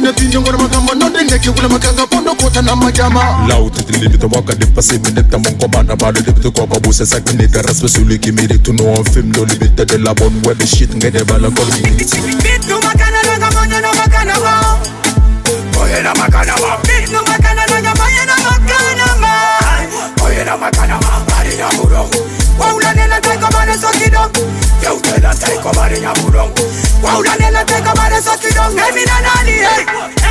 ne pinyo ngona magamba no denge ki kula makanga pondo kota na majama. Là où tu te limites, on va qu'à dépasser minute à mon combat n'a pas de début quoi pas bosser ça qui n'est de respect celui qui mérite tout nous en film de limite de la bonne web shit ngade bala community. Bit no makana no gamona no makana wa. Oye na makana wa. Bit no makana no gamona no makana wa. Oye na makana wa bari ya muro. Waula nela teko mane sokido. Yo te la teko bari ya muro. Waula nela teko mane sokido. Emi na nani hey.